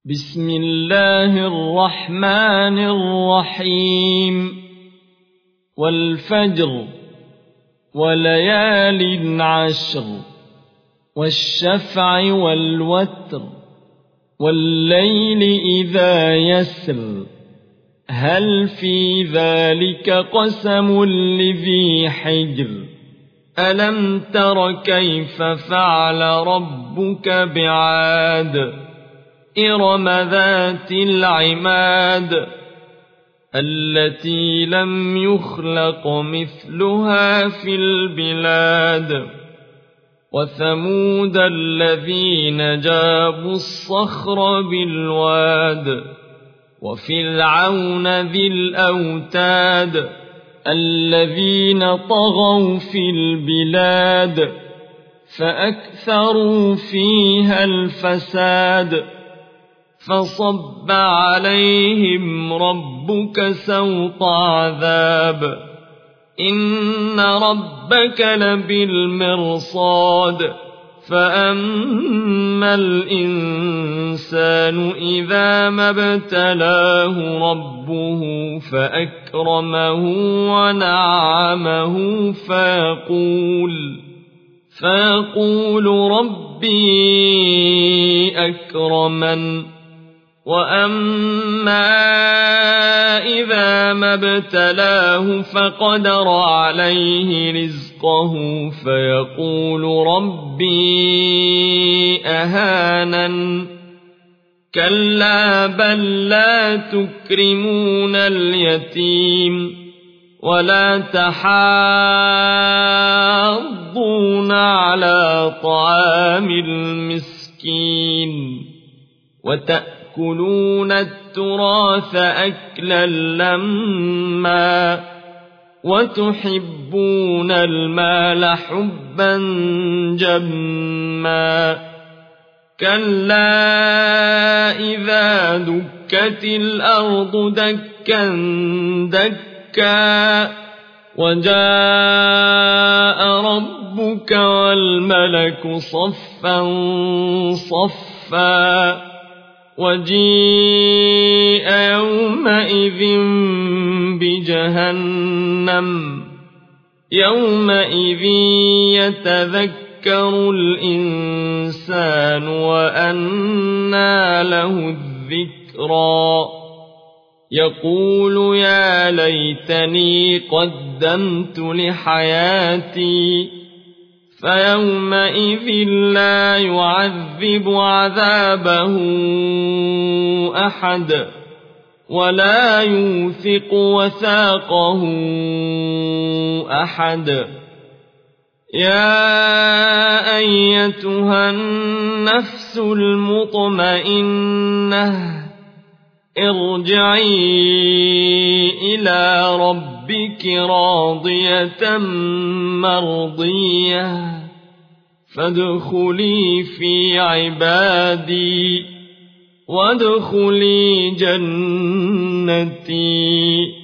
بسم الله الرحمن الرحيم والفجر وليال عشر والشفع والوتر والليل إذا يسر هل في ذلك قسم لذي حجر ألم تر كيف فعل ربك بعاد إرم ذات العماد التي لم يخلق مثلها في البلاد وثمود الذين جابوا الصخر بالواد وفرعون ذي الأوتاد الذين طغوا في البلاد فأكثروا فيها الفساد فصب عليهم ربك سوط عذاب إن ربك لبالمرصاد فأما الإنسان إذا ما ابتلاه ربه فأكرمه ونعمه فيقول ربي أكرمن وأما إذا ما ابتلاه فقدر عليه رزقه فيقول ربي أهانن كلا بل لا تكرمون اليتيم ولا تحاضون على طعام المسكين وتأكلون التراث أكلا لما وتحبون المال حبا جما كلا إذا دكت الأرض دكا دكا وجاء ربك والملك صفا صفا وجيء يومئذ بجهنم يومئذ يتذكر الإنسان وأنى له الذكرى يقول يا ليتني قدمت لحياتي فيومئذ لا يعذب عذابه أحد ولا يوثق وثاقه أحد يا أيتها النفس المطمئنة ارجعي إلى ربك راضية مرضية فادخلي في عبادي وادخلي جنتي